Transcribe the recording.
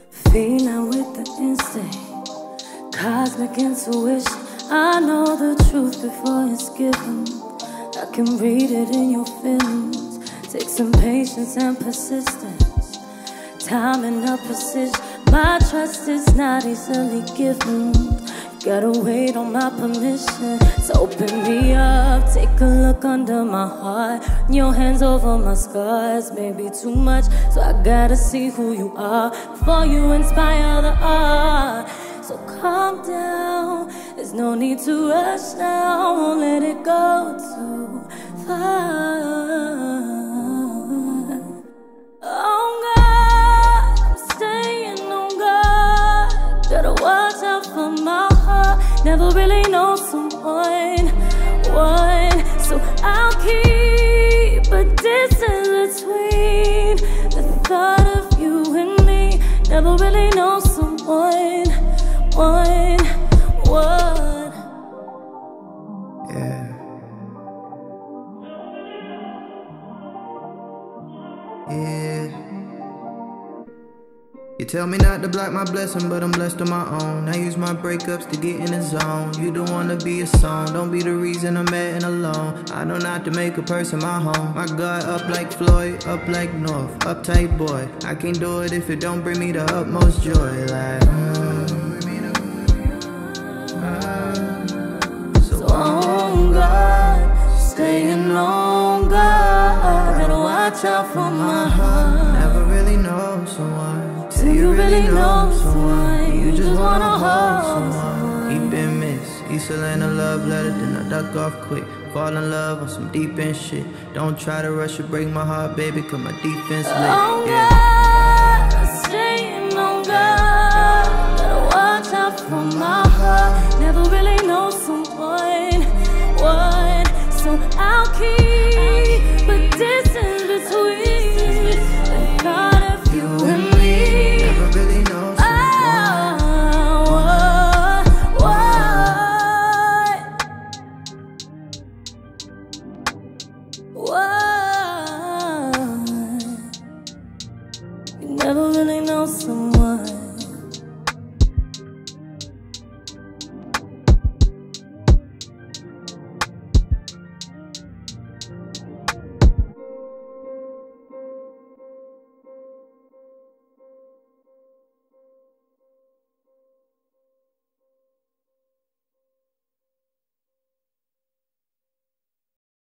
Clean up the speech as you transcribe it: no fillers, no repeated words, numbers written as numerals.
Feeling with the instinct, cosmic intuition. I know the truth before it's given. I can read it in your feelings. Take some patience and persistence, time and no precision. My trust is not easily given. You gotta wait on my permission. So open me up, take a look under my heart. Your hands over my scars, maybe too much. So I gotta see who you are before you inspire the art. So calm down, there's no need to rush now. Won't let it go too far. On God, I'm staying on God. Gotta watch out for my heart. Never really know someone, so I'll keep a distance between the thought of you and me. Never really know someone, Yeah. Yeah. You tell me not to block my blessing, but I'm blessed on my own. I use my breakups to get in the zone. You don't wanna be a song, don't be the reason I'm mad and alone. I know not to make a person my home. My God, up like Floyd, up like North, uptight boy. I can't do it if it don't bring me the utmost joy. Like, so on God, staying on God. Gotta watch out for my heart. Never really know someone till you really know someone. You just wanna hold someone. He been missed, he still ain't a love letter, then I duck off quick. Fall in love on some deep end shit. Don't try to rush or break my heart, baby, cause my defense lit. On God, staying on God. Gotta watch out for my heart. Never really know someone, so I'll keep a distance between the thought of you and me. Never really know What?